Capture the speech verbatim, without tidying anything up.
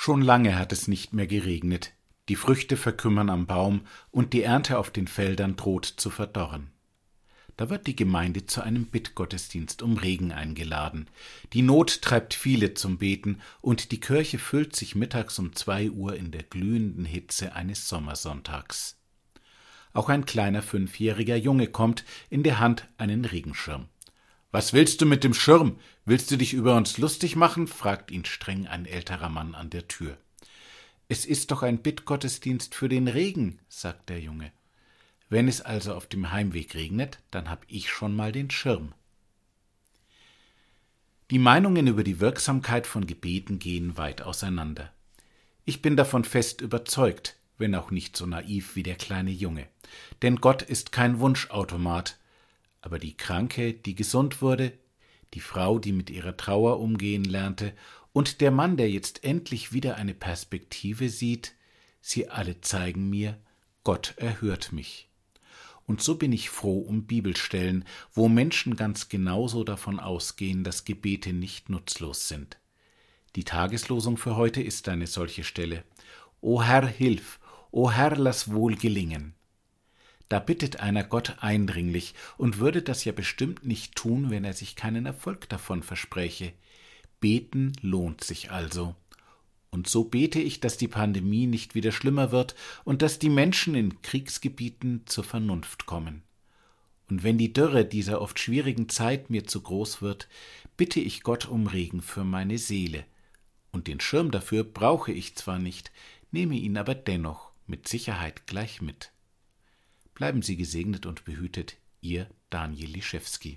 Schon lange hat es nicht mehr geregnet, die Früchte verkümmern am Baum und die Ernte auf den Feldern droht zu verdorren. Da wird die Gemeinde zu einem Bittgottesdienst um Regen eingeladen. Die Not treibt viele zum Beten und die Kirche füllt sich mittags um zwei Uhr in der glühenden Hitze eines Sommersonntags. Auch ein kleiner fünfjähriger Junge kommt, in der Hand einen Regenschirm. »Was willst du mit dem Schirm? Willst du dich über uns lustig machen?« fragt ihn streng ein älterer Mann an der Tür. »Es ist doch ein Bittgottesdienst für den Regen«, sagt der Junge. »Wenn es also auf dem Heimweg regnet, dann hab ich schon mal den Schirm.« Die Meinungen über die Wirksamkeit von Gebeten gehen weit auseinander. Ich bin davon fest überzeugt, wenn auch nicht so naiv wie der kleine Junge. Denn Gott ist kein Wunschautomat. Aber die Kranke, die gesund wurde, die Frau, die mit ihrer Trauer umgehen lernte, und der Mann, der jetzt endlich wieder eine Perspektive sieht, sie alle zeigen mir, Gott erhört mich. Und so bin ich froh um Bibelstellen, wo Menschen ganz genauso davon ausgehen, dass Gebete nicht nutzlos sind. Die Tageslosung für heute ist eine solche Stelle. O Herr, hilf! O Herr, lass wohl gelingen! Da bittet einer Gott eindringlich und würde das ja bestimmt nicht tun, wenn er sich keinen Erfolg davon verspräche. Beten lohnt sich also. Und so bete ich, dass die Pandemie nicht wieder schlimmer wird und dass die Menschen in Kriegsgebieten zur Vernunft kommen. Und wenn die Dürre dieser oft schwierigen Zeit mir zu groß wird, bitte ich Gott um Regen für meine Seele. Und den Schirm dafür brauche ich zwar nicht, nehme ihn aber dennoch mit Sicherheit gleich mit. Bleiben Sie gesegnet und behütet, Ihr Daniel Liszewski.